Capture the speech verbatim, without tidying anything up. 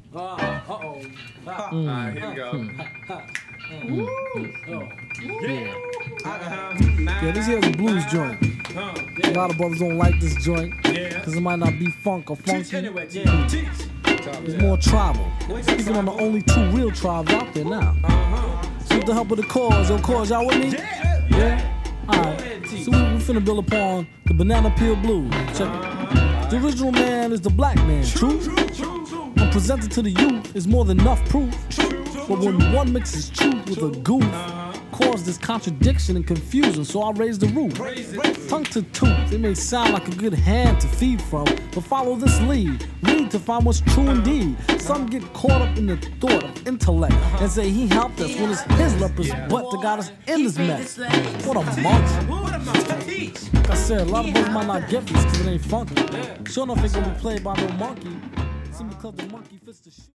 Uh, uh-oh. Uh, Mm. Alright, here we go. Mm. Oh. Yeah. Yeah, this here's a blues joint. A lot of brothers don't like this joint because it might not be funk or funky. It's more tribal. Speaking on the only two real tribes out there now. So with the help of the cause, yo, cause, y'all with me? Yeah? Alright. So we, we finna build upon the banana peel blues. Check it. The original man is the black man, true? And presented to the youth is more than enough proof. But when one mixes truth with a goof, cause this contradiction and confusion, so I raise the roof. Tongue to tooth, it may sound like a good hand to feed from, but follow this lead. Read to find what's true indeed. Some get caught up in the thought of intellect and say he helped us when it's his leper's butt that got us in this mess. What a monkey. Like I said, a lot of us might not get this because it ain't funky. Sure enough, ain't gonna be played by no monkey. Simply because the monkey fits the shit.